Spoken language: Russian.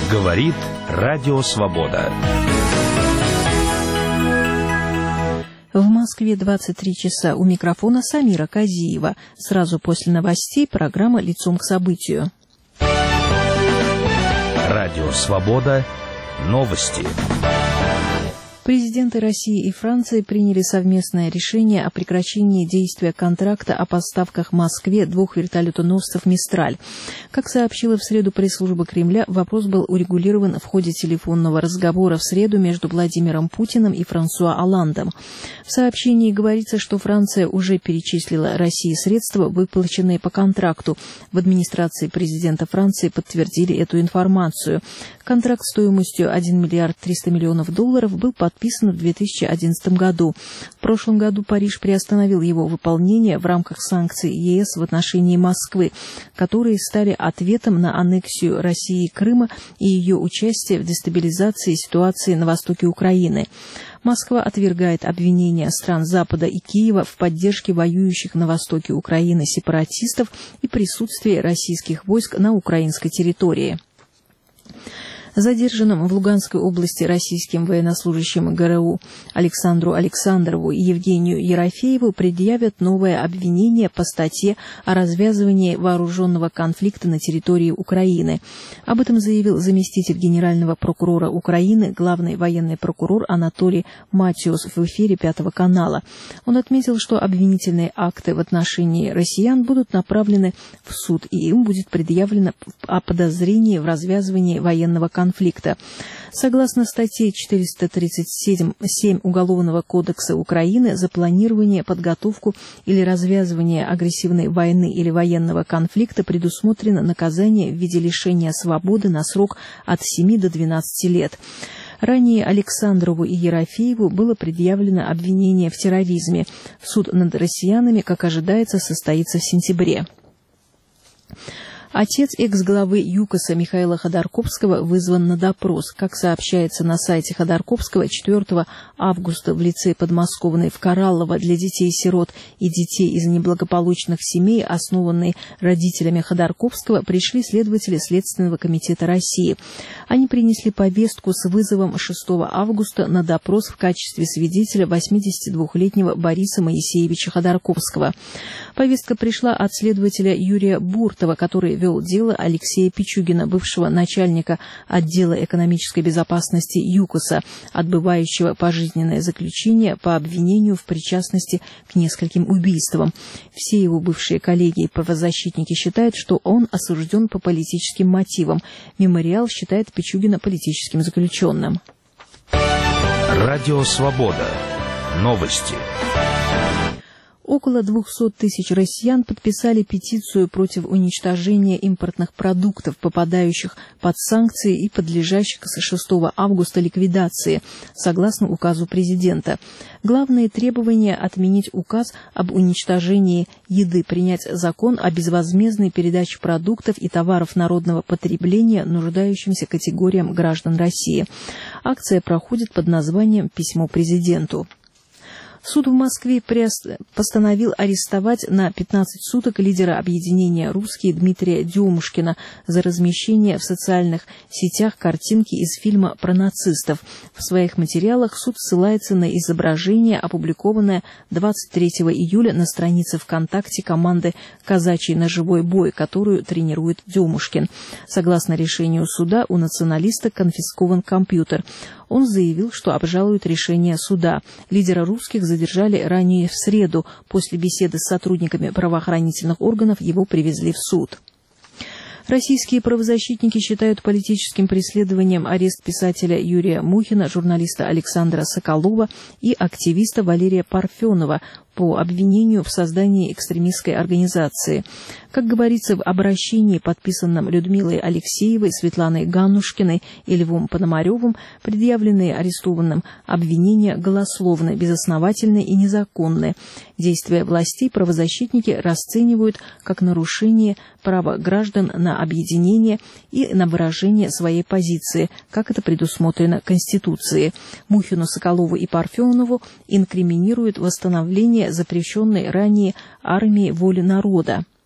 Говорит Радио Свобода. В Москве 23 часа. У микрофона Самира Казиева. Сразу после новостей программа «Лицом к событию». Радио Свобода. Новости. Президенты России и Франции приняли совместное решение о прекращении действия контракта о поставках Москве 2 вертолетоносцев «Мистраль». Как сообщила в среду пресс-служба Кремля, вопрос был урегулирован в ходе телефонного разговора в среду между Владимиром Путиным и Франсуа Олландом. В сообщении говорится, что Франция уже перечислила России средства, выплаченные по контракту. В администрации президента Франции подтвердили эту информацию. Контракт стоимостью $1 миллиард 300 миллионов был подписан в 2011 году. В прошлом году Париж приостановил его выполнение в рамках санкций ЕС в отношении Москвы, которые стали ответом на аннексию России Крыма и ее участие в дестабилизации ситуации на востоке Украины. Москва отвергает обвинения стран Запада и Киева в поддержке воюющих на востоке Украины сепаратистов и присутствии российских войск на украинской территории. Задержанным в Луганской области российским военнослужащим ГРУ Александру Александрову и Евгению Ерофееву предъявят новое обвинение по статье о развязывании вооруженного конфликта на территории Украины. Об этом заявил заместитель генерального прокурора Украины, главный военный прокурор Анатолий Матиос в эфире Пятого канала. Он отметил, что обвинительные акты в отношении россиян будут направлены в суд, и им будет предъявлено о подозрении в развязывании военного конфликта. Согласно статье 437 Уголовного кодекса Украины, за планирование, подготовку или развязывание агрессивной войны или военного конфликта предусмотрено наказание в виде лишения свободы на срок от 7 до 12 лет. Ранее Александрову и Ерофееву было предъявлено обвинение в терроризме. Суд над россиянами, как ожидается, состоится в сентябре. Отец экс-главы ЮКОСа Михаила Ходорковского вызван на допрос. Как сообщается на сайте Ходорковского, 4 августа в лицее подмосковной в Кораллово для детей-сирот и детей из неблагополучных семей, основанной родителями Ходорковского, пришли следователи Следственного комитета России. Они принесли повестку с вызовом 6 августа на допрос в качестве свидетеля 82-летнего Бориса Моисеевича Ходорковского. Повестка пришла от следователя Юрия Буртова, который вел дело Алексея Пичугина, бывшего начальника отдела экономической безопасности ЮКОСа, отбывающего пожизненное заключение по обвинению в причастности к нескольким убийствам. Все его бывшие коллеги и правозащитники считают, что он осужден по политическим мотивам. Мемориал считает Пичугина политическим заключенным. Радио Свобода. Новости. Около 200 тысяч россиян подписали петицию против уничтожения импортных продуктов, попадающих под санкции и подлежащих с 6 августа ликвидации, согласно указу президента. Главные требования – отменить указ об уничтожении еды, принять закон о безвозмездной передаче продуктов и товаров народного потребления нуждающимся категориям граждан России. Акция проходит под названием «Письмо президенту». Суд в Москве постановил арестовать на 15 суток лидера объединения «Русские» Дмитрия Демушкина за размещение в социальных сетях картинки из фильма про нацистов. В своих материалах суд ссылается на изображение, опубликованное 23 июля на странице ВКонтакте команды «Казачий ножевой бой», которую тренирует Демушкин. Согласно решению суда, у националиста конфискован компьютер. Он заявил, что обжалует решение суда. Лидера «Русских» задержали ранее в среду. После беседы с сотрудниками правоохранительных органов его привезли в суд. Российские правозащитники считают политическим преследованием арест писателя Юрия Мухина, журналиста Александра Соколова и активиста Валерия Парфенова по обвинению в создании экстремистской организации. Как говорится в обращении, подписанном Людмилой Алексеевой, Светланой Ганушкиной и Львом Пономаревым, предъявленные арестованным обвинения голословны, безосновательны и незаконны. Действия властей правозащитники расценивают как нарушение права граждан на объединение и на выражение своей позиции, как это предусмотрено Конституцией. Мухину, Соколову и Парфенову инкриминируют восстановление запрещенной ранее армии воли народа.